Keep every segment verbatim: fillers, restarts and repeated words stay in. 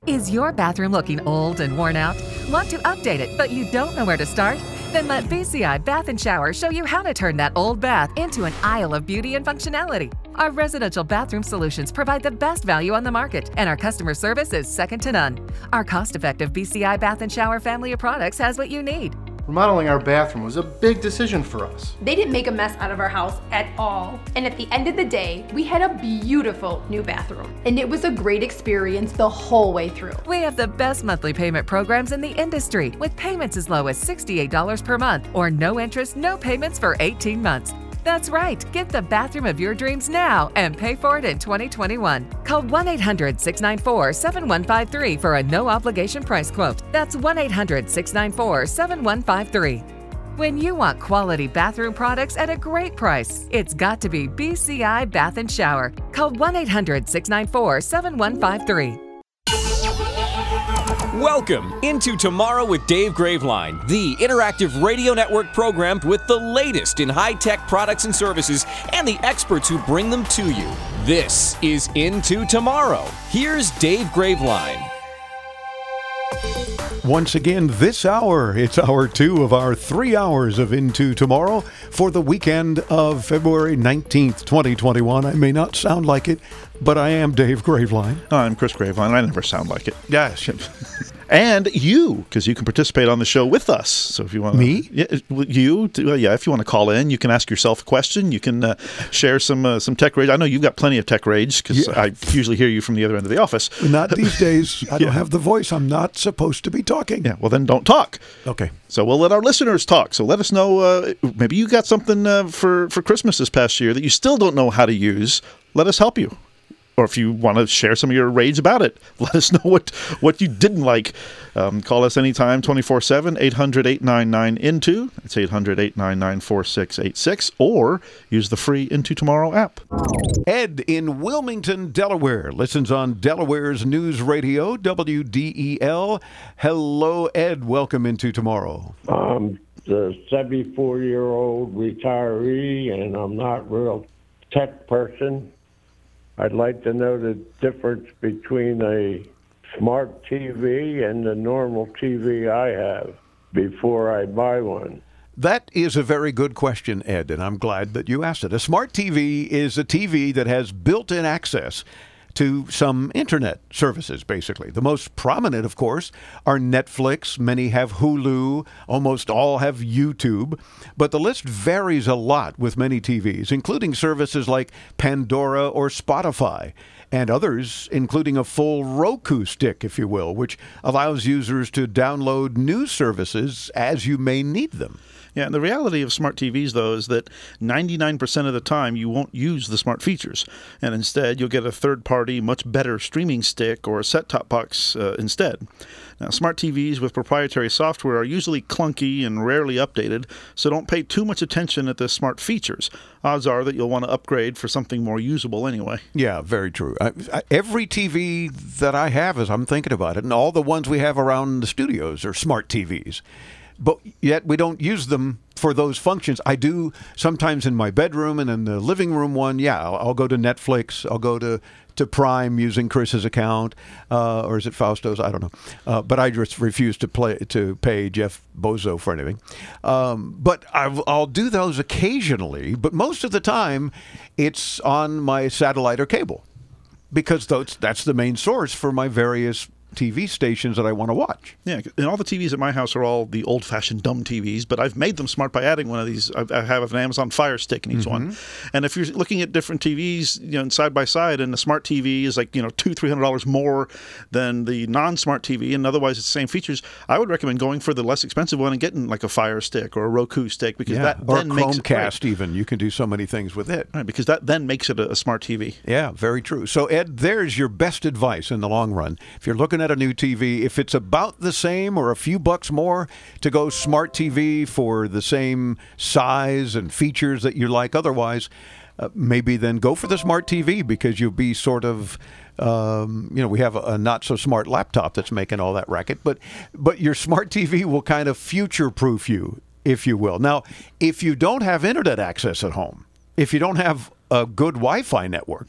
Is your bathroom looking old and worn out? Want to update it, but you don't know where to start? Then let B C I Bath and Shower show you how to turn that old bath into an aisle of beauty and functionality. Our residential bathroom solutions provide the best value on the market, and our customer service is second to none. Our cost-effective B C I Bath and Shower family of products has what you need. Remodeling our bathroom was a big decision for us. They didn't make a mess out of our house at all. And at the end of the day, we had a beautiful new bathroom. And it was a great experience the whole way through. We have the best monthly payment programs in the industry, with payments as low as sixty-eight dollars per month or no interest, no payments for eighteen months. That's right. Get the bathroom of your dreams now and pay for it in twenty twenty-one. Call one eight hundred, six nine four, seven one five three for a no-obligation price quote. That's one eight hundred, six nine four, seven one five three. When you want quality bathroom products at a great price, it's got to be B C I Bath and Shower. Call one eight hundred, six nine four, seven one five three. Welcome into Tomorrow with Dave Graveline, the interactive radio network program with the latest in high-tech products and services and the experts who bring them to you. This is Into Tomorrow. Here's Dave Graveline. Once again, this hour, it's hour two of our three hours of Into Tomorrow for the weekend of February nineteenth, twenty twenty-one. I may not sound like it, but I am Dave Graveline. I'm Chris Graveline. I never sound like it. Yes. And you, because you can participate on the show with us. So if you want to, me, yeah, you, uh, yeah. If you want to call in, you can ask yourself a question. You can uh, share some uh, some tech rage. I know you've got plenty of tech rage because yeah. I usually hear you from the other end of the office. Not these days. I don't yeah. have the voice. I'm not supposed to be talking. Yeah. Well, then don't talk. Okay. So we'll let our listeners talk. So let us know. Uh, maybe you got something uh, for for Christmas this past year that you still don't know how to use. Let us help you. Or if you want to share some of your rage about it, let us know what, what you didn't like. Um, call us anytime, twenty-four seven, eight hundred, eight nine nine, I N T O. That's eight hundred, eight nine nine, four six eight six. Or use the free Into Tomorrow app. Ed in Wilmington, Delaware, listens on Delaware's News Radio, W D E L. Hello, Ed. Welcome Into Tomorrow. I'm the seventy-four-year-old retiree, and I'm not a real tech person. I'd like to know the difference between a smart T V and the normal T V I have before I buy one. That is a very good question, Ed, and I'm glad that you asked it. A smart T V is a T V that has built-in access to some internet services, basically. The most prominent, of course, are Netflix. Many have Hulu. Almost all have YouTube. But the list varies a lot with many T Vs, including services like Pandora or Spotify, and others, including a full Roku stick, if you will, which allows users to download news services as you may need them. Yeah, and the reality of smart T Vs, though, is that ninety-nine percent of the time you won't use the smart features. And instead, you'll get a third-party, much better streaming stick or a set-top box uh, instead. Now, smart T Vs with proprietary software are usually clunky and rarely updated, so don't pay too much attention at the smart features. Odds are that you'll want to upgrade for something more usable anyway. Yeah, very true. I, I, every T V that I have, as I'm thinking about it, and all the ones we have around the studios are smart T Vs. But yet we don't use them for those functions. I do sometimes in my bedroom and in the living room one. Yeah, I'll, I'll go to Netflix. I'll go to, to Prime using Chris's account. Uh, or is it Fausto's? I don't know. Uh, but I just refuse to play to pay Jeff Bozo for anything. Um, but I've, I'll do those occasionally. But most of the time, it's on my satellite or cable. Because those, that's the main source for my various T V stations that I want to watch. Yeah, and all the T Vs at my house are all the old-fashioned dumb T Vs, but I've made them smart by adding one of these. I have an Amazon Fire Stick in each mm-hmm. one. And if you're looking at different T Vs, you know, side by side, and the smart T V is like, you know, two, three hundred dollars more than the non-smart T V, and otherwise it's the same features, I would recommend going for the less expensive one and getting like a Fire Stick or a Roku stick, because yeah. that or then makes it Chromecast even. You can do so many things with it. Right, because that then makes it a, a smart T V. Yeah, very true. So Ed, there's your best advice in the long run. If you're looking at a new T V, if it's about the same or a few bucks more to go smart T V for the same size and features that you like otherwise, uh, maybe then go for the smart T V, because you'll be sort of, um, you know, we have a, a not-so-smart laptop that's making all that racket, but but your smart T V will kind of future-proof you, if you will. Now, if you don't have internet access at home, if you don't have a good Wi-Fi network,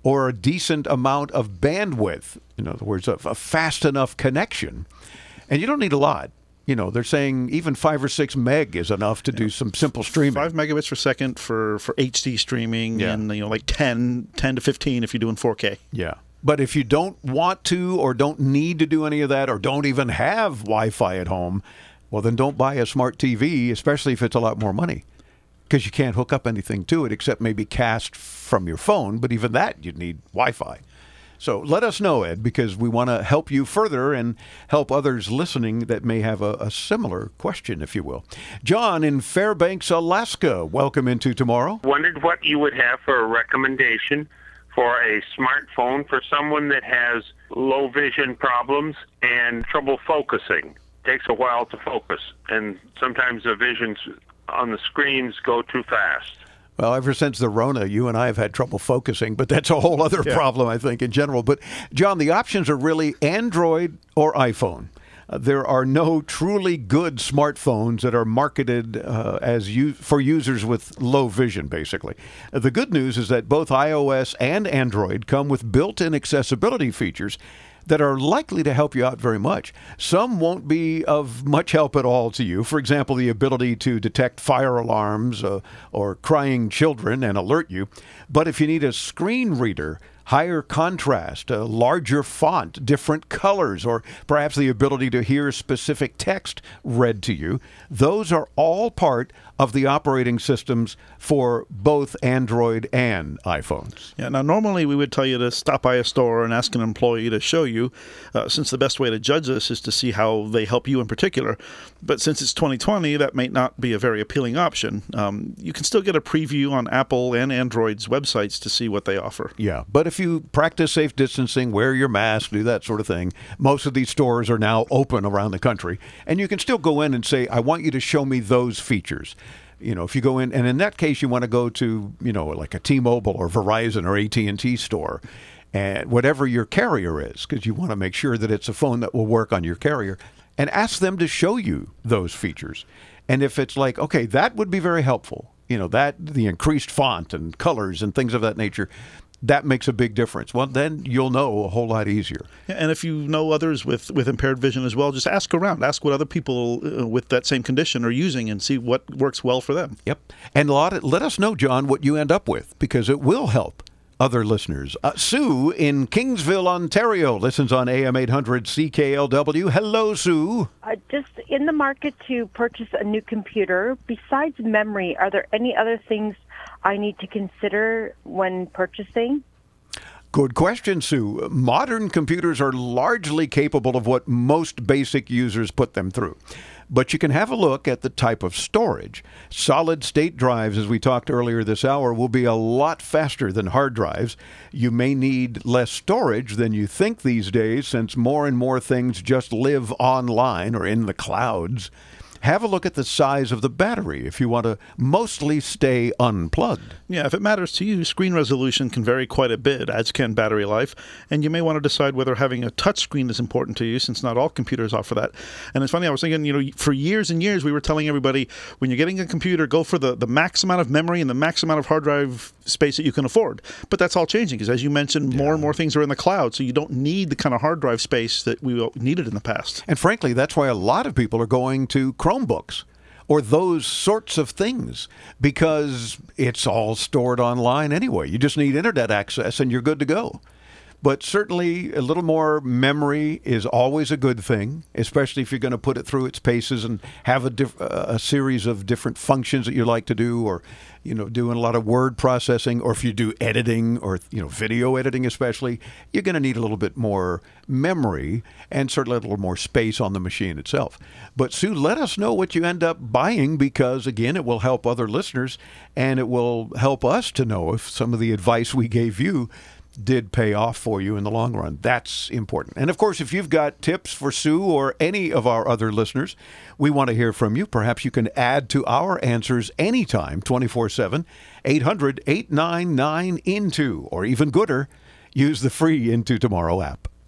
or a decent amount of bandwidth. In other words, a, a fast enough connection. And you don't need a lot. You know, they're saying even five or six meg is enough to do some simple streaming. Five megabits per second for, for H D streaming, Yeah. and you know, like ten, ten to fifteen if you're doing four K. Yeah. But if you don't want to or don't need to do any of that or don't even have Wi-Fi at home, well, then don't buy a smart T V, especially if it's a lot more money, because you can't hook up anything to it except maybe cast from your phone. But even that, you'd need Wi-Fi. So let us know, Ed, because we want to help you further and help others listening that may have a, a similar question, if you will. John in Fairbanks, Alaska, welcome into Tomorrow. Wondered what you would have for a recommendation for a smartphone for someone that has low vision problems and trouble focusing. Takes a while to focus, and sometimes the visions on the screens go too fast. Well, ever since the Rona, you and I have had trouble focusing, but that's a whole other Yeah. problem, I think, in general. But, John, the options are really Android or iPhone. Uh, there are no truly good smartphones that are marketed uh, as u- for users with low vision, basically. Uh, the good news is that both iOS and Android come with built-in accessibility features that are likely to help you out very much. Some won't be of much help at all to you. For example, the ability to detect fire alarms uh, or crying children and alert you. But if you need a screen reader, higher contrast, a larger font, different colors, or perhaps the ability to hear specific text read to you, those are all part of the operating systems for both Android and iPhones. Yeah. Now, normally we would tell you to stop by a store and ask an employee to show you, uh, since the best way to judge this is to see how they help you in particular. But since it's twenty twenty, that may not be a very appealing option. Um, you can still get a preview on Apple and Android's websites to see what they offer. Yeah, but if you practice safe distancing, wear your mask, do that sort of thing, most of these stores are now open around the country, and you can still go in and say, I want you to show me those features. You know, if you go in, and in that case, you want to go to, you know, like a T-Mobile or Verizon or A T and T store, and whatever your carrier is, because you want to make sure that it's a phone that will work on your carrier, and ask them to show you those features. And if it's like, okay, that would be very helpful, you know, that the increased font and colors and things of that nature, that makes a big difference. Well, then you'll know a whole lot easier. Yeah, and if you know others with, with impaired vision as well, just ask around. Ask what other people uh, with that same condition are using and see what works well for them. Yep. And a lot of, let us know, John, what you end up with, because it will help other listeners. Uh, Sue in Kingsville, Ontario, listens on A M eight hundred C K L W. Hello, Sue. Uh, just in the market to purchase a new computer. Besides memory, are there any other things I need to consider when purchasing? Good question, Sue. Modern computers are largely capable of what most basic users put them through. But you can have a look at the type of storage. Solid-state drives, as we talked earlier this hour, will be a lot faster than hard drives. You may need less storage than you think these days, since more and more things just live online or in the clouds. Have a look at the size of the battery if you want to mostly stay unplugged. Yeah, if it matters to you, screen resolution can vary quite a bit, as can battery life, and you may want to decide whether having a touch screen is important to you, since not all computers offer that. And it's funny, I was thinking, you know, for years and years we were telling everybody, when you're getting a computer, go for the, the max amount of memory and the max amount of hard drive space that you can afford. But that's all changing, because as you mentioned, yeah. more and more things are in the cloud, so you don't need the kind of hard drive space that we needed in the past. And frankly, that's why a lot of people are going to Chromebooks or those sorts of things, because it's all stored online anyway. You just need internet access and you're good to go. But certainly a little more memory is always a good thing, especially if you're going to put it through its paces and have a, diff- a series of different functions that you like to do, or, you know, doing a lot of word processing, or if you do editing or, you know, video editing especially, you're going to need a little bit more memory and certainly a little more space on the machine itself. But Sue, let us know what you end up buying, because again, it will help other listeners and it will help us to know if some of the advice we gave you did pay off for you in the long run. That's important. And of course, if you've got tips for Sue or any of our other listeners, we want to hear from you. Perhaps you can add to our answers anytime, twenty-four seven, eight hundred, eight nine nine, INTO, or even gooder, use the free Into Tomorrow app.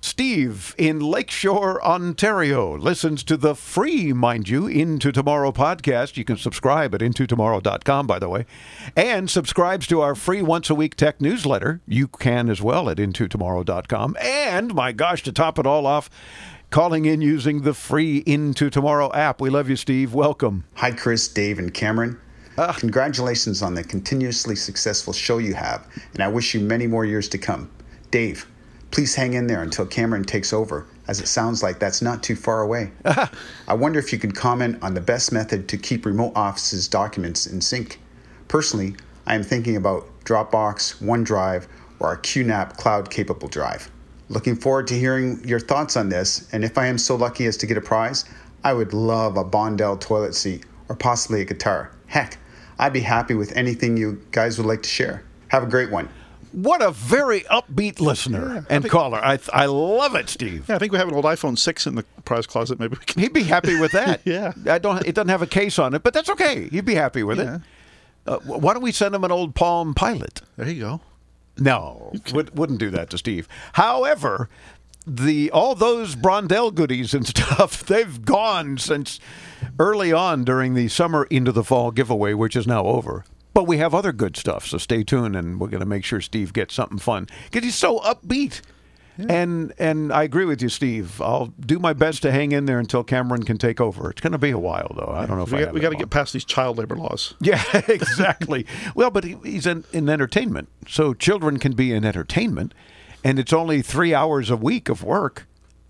Steve in Lakeshore, Ontario, listens to the free, mind you, Into Tomorrow podcast. You can subscribe at into tomorrow dot com, by the way, and subscribes to our free once-a-week tech newsletter. You can as well at into tomorrow dot com. And, my gosh, to top it all off, calling in using the free Into Tomorrow app. We love you, Steve. Welcome. Hi, Chris, Dave, and Cameron. Uh, Congratulations on the continuously successful show you have, and I wish you many more years to come. Dave, please hang in there until Cameron takes over, as it sounds like that's not too far away. I wonder if you could comment on the best method to keep remote offices documents in sync. Personally, I am thinking about Dropbox, OneDrive, or a Q NAP cloud-capable drive. Looking forward to hearing your thoughts on this, and if I am so lucky as to get a prize, I would love a Bondell toilet seat, or possibly a guitar. Heck, I'd be happy with anything you guys would like to share. Have a great one. What a very upbeat listener Yeah, and think, caller. I I love it, Steve. Yeah, I think we have an old iPhone six in the prize closet. Maybe we can. He'd be happy with that. Yeah. I don't. It doesn't have a case on it, but that's okay. He'd be happy with Yeah. it. Uh, why don't we send him an old Palm Pilot? There you go. No, would, wouldn't do that to Steve. However, the all those Brondell goodies and stuff, they've gone since early on during the summer into the fall giveaway, which is now over. But we have other good stuff, so stay tuned, and we're going to make sure Steve gets something fun because he's so upbeat. Yeah. And and I agree with you, Steve. I'll do my best to hang in there until Cameron can take over. It's going to be a while, though. I don't know if we I got, have we it got to long. get past these child labor laws. Yeah, exactly. Well, but he, he's in, in entertainment, so children can be in entertainment, and it's only three hours a week of work.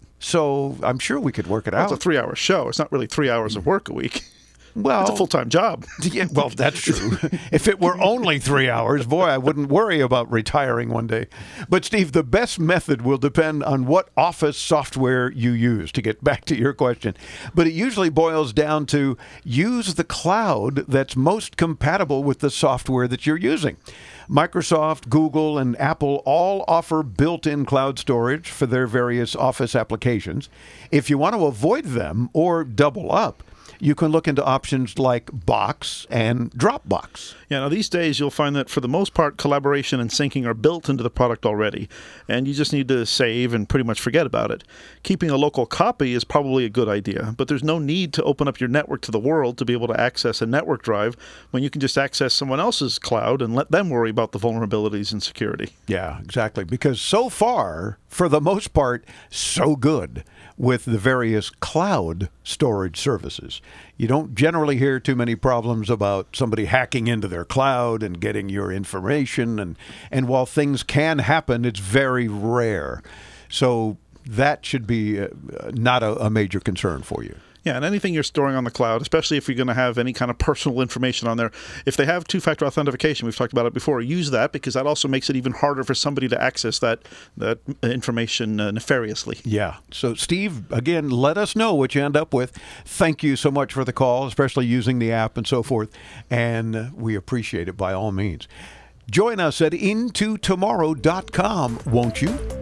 So I'm sure we could work it Well, out. it's a three-hour show. It's not really three hours of work a week. Well, it's a full-time job. Yeah, well, that's true. If it were only three hours, boy, I wouldn't worry about retiring one day. But, Steve, the best method will depend on what office software you use, to get back to your question. But it usually boils down to use the cloud that's most compatible with the software that you're using. Microsoft, Google, and Apple all offer built-in cloud storage for their various Office applications. If you want to avoid them or double up, you can look into options like Box and Dropbox. Yeah, now these days you'll find that for the most part, collaboration and syncing are built into the product already, and you just need to save and pretty much forget about it. Keeping a local copy is probably a good idea, but there's no need to open up your network to the world to be able to access a network drive when you can just access someone else's cloud and let them worry about the vulnerabilities and security. Yeah, exactly, because so far, for the most part, so good with the various cloud storage services. You don't generally hear too many problems about somebody hacking into their cloud and getting your information. And, and while things can happen, it's very rare. So that should be uh, not a, a major concern for you. Yeah, and anything you're storing on the cloud, especially if you're going to have any kind of personal information on there, if they have two-factor authentication, we've talked about it before, use that because that also makes it even harder for somebody to access that that information uh, nefariously. Yeah. So, Steve, again, let us know what you end up with. Thank you so much for the call, especially using the app and so forth, and uh, we appreciate it by all means. Join us at into tomorrow dot com, won't you?